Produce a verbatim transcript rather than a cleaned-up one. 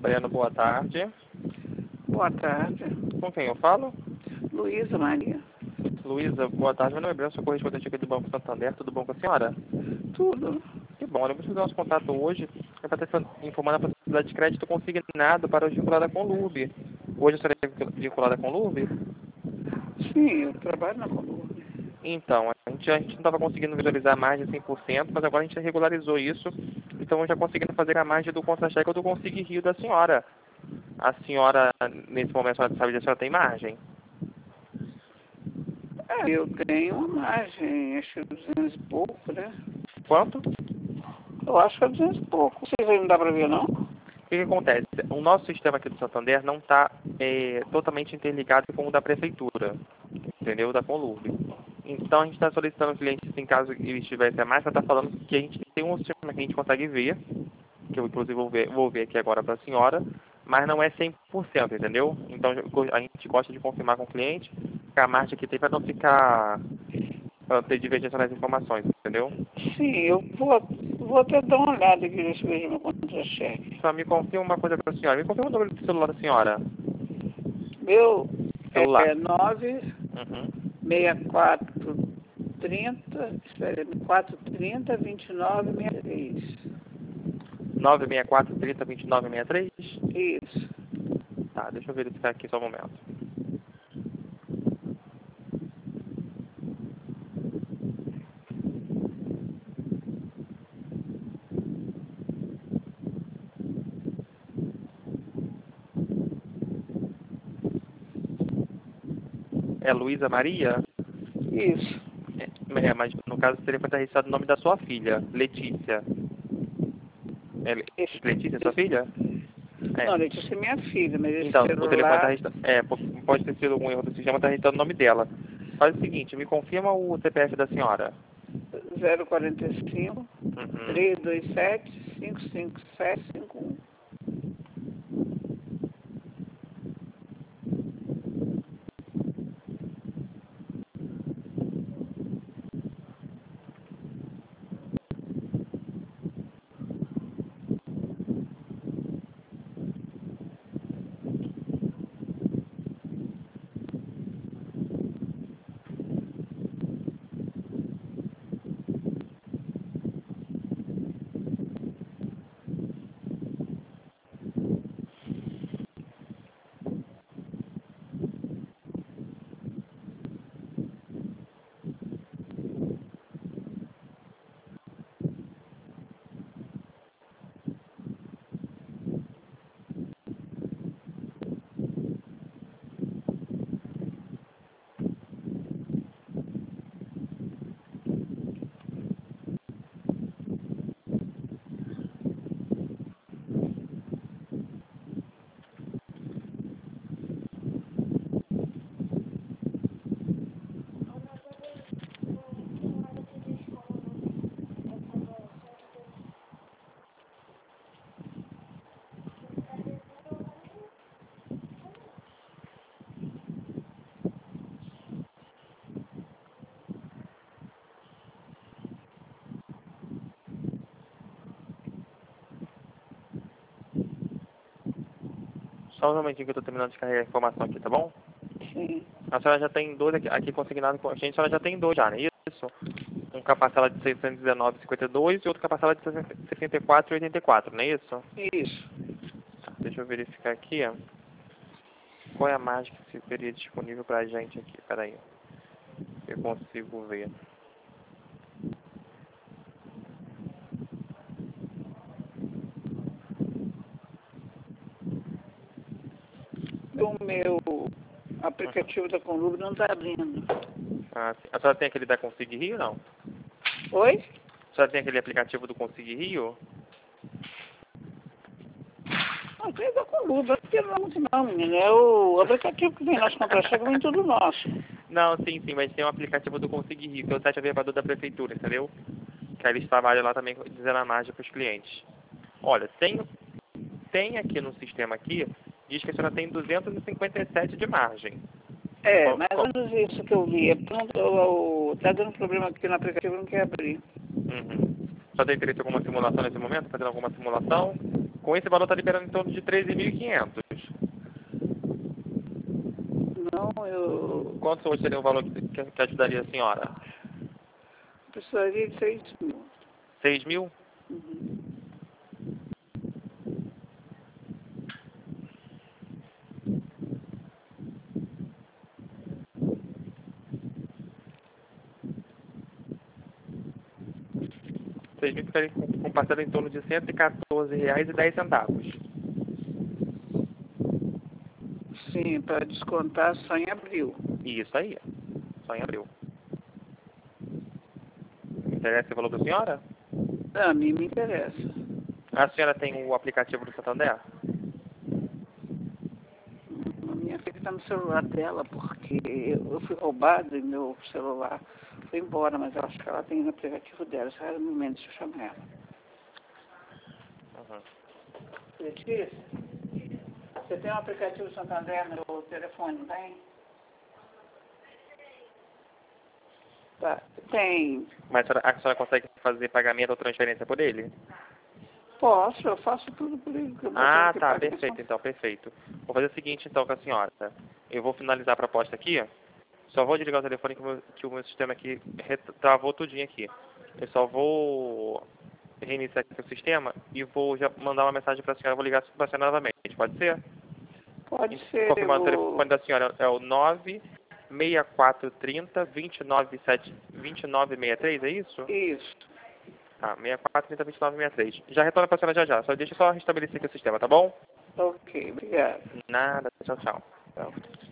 Breno, boa tarde. Boa tarde. Com quem eu falo? Luísa Maria. Luísa, boa tarde. Meu nome é Breno, sou correspondente aqui do Banco Santander. Tudo bom com a senhora? Tudo. Que bom. Eu vou fazer nosso contato hoje é para estar informando a possibilidade de crédito consignado para o vinculada com o Lube. Hoje a senhora é vinculada com o Lube? Sim, eu trabalho na Coluna. Então, a gente, a gente não estava conseguindo visualizar mais de cem por cento, mas agora a gente regularizou isso. Então, já conseguindo fazer a margem do contra-cheque ou do Consigne Rio da senhora. A senhora, nesse momento, a senhora sabe que a senhora tem margem? É, eu tenho uma margem, acho que duzentos e pouco, né? Quanto? Eu acho que é duzentos e pouco. Vocês aí não dá pra ver, não? O que, que acontece? O nosso sistema aqui do Santander não está é, totalmente interligado com o da Prefeitura, entendeu? Da Conlurb. Então, a gente está solicitando ao cliente, se em caso ele estivesse a mais, para estar falando que a gente tem um sistema que a gente consegue ver, que eu, inclusive, vou ver, vou ver aqui agora para a senhora, mas não é cem por cento, entendeu? Então, a gente gosta de confirmar com o cliente que a margem que tem para não ficar, para ter divergência nas informações, entendeu? Sim, eu vou, vou até dar uma olhada aqui, deixa eu ver meu contra-cheque. Só me confirma uma coisa para a senhora. Me confirma o número do celular da senhora. Meu Celular. é nove Uhum. seis quatro trinta, espera, quatro trinta, vinte e nove, sessenta e três. nove seis quatro, trinta, vinte e nove, sessenta e três? Isso. Tá, deixa eu verificar aqui só um momento. É Luísa Maria? Isso. É, mas no caso seria para estar registrado o nome da sua filha, Letícia. É Le- Esse, Letícia, sua filha? É. Não, Letícia é minha filha, mas esse Então, o telefone está celular registrado. É, po- pode ter sido algum erro do sistema, está registrando o nome dela. Faz o seguinte, me confirma o C P F da senhora. zero quatro cinco, Uhum. três dois sete, cinco cinco sete cinco um. Só um momentinho que eu estou terminando de carregar a informação aqui, tá bom? Sim. A senhora já tem dois aqui, aqui consignado com a gente, a senhora já tem dois já, não é isso? Um com a parcela de seiscentos e dezenove vírgula cinquenta e dois e outro com a parcela de sessenta e quatro vírgula oitenta e quatro, não é isso? Isso. Tá, deixa eu verificar aqui, ó. Qual é a margem que seria disponível pra gente aqui? Peraí. Eu consigo ver. O meu aplicativo da Conlub não está abrindo. Ah, sim. A senhora tem aquele da Consigne Rio, não? Oi? A senhora tem aquele aplicativo do Consigne Rio? Não, tem da Conlub, não tem muito não, menino. É o aplicativo que vem nosso contra-cheque, vem tudo nosso. Não, sim, sim, mas tem um aplicativo do Consigne Rio, que é o site averbador da prefeitura, entendeu? Que aí eles trabalham lá também dizendo a margem para os clientes. Olha, tem, tem aqui no sistema aqui, diz que a senhora tem duzentos e cinquenta e sete de margem. É, Qual- mais qual- ou menos isso que eu vi. É porque não- o- o- tá dando problema aqui no aplicativo, não quer abrir. Uhum. Só tem interesse em alguma simulação nesse momento? Fazendo alguma simulação? Com esse valor está liberando em torno de treze mil e quinhentos. Não, eu Quanto hoje seria o valor que, que que ajudaria a senhora? precisaria de seis mil. seis mil? Uhum. seis mil ficaria com, com parcela em torno de cento e quatorze reais e dez centavos. Sim, para descontar só em abril. Isso aí. Só em abril. Interessa o valor da senhora? A mim me interessa. A senhora tem o aplicativo do Santander? A minha filha está no celular dela, porque eu fui roubada e meu celular foi embora, mas eu acho que ela tem no aplicativo dela. Só era um momento, deixa eu chamar ela. Uhum. Letícia, você tem um aplicativo Santander no telefone, não tem? Tá, tem. Mas a senhora, a senhora consegue fazer pagamento ou transferência por ele? Posso, eu faço tudo por ele. Que eu boto Ah, aqui tá, pra perfeito, então, perfeito. Vou fazer o seguinte, então, com a senhora. Eu vou finalizar a proposta aqui. Só vou desligar o telefone que o meu, que o meu sistema aqui ret- travou tudinho aqui. Eu só vou reiniciar aqui o sistema e vou já mandar uma mensagem para a senhora. Vou ligar para a senhora novamente, pode ser? Pode ser, Confirmando, o o... telefone da senhora é o nove seis quatro três zero, dois nove sete, dois nove seis três, é isso? Isso. Tá, seis quatro três zero, dois nove seis três. Já retorna para a senhora já já. Só deixa eu só restabelecer aqui o sistema, tá bom? Ok, obrigada. Nada, tchau, tchau. Tchau.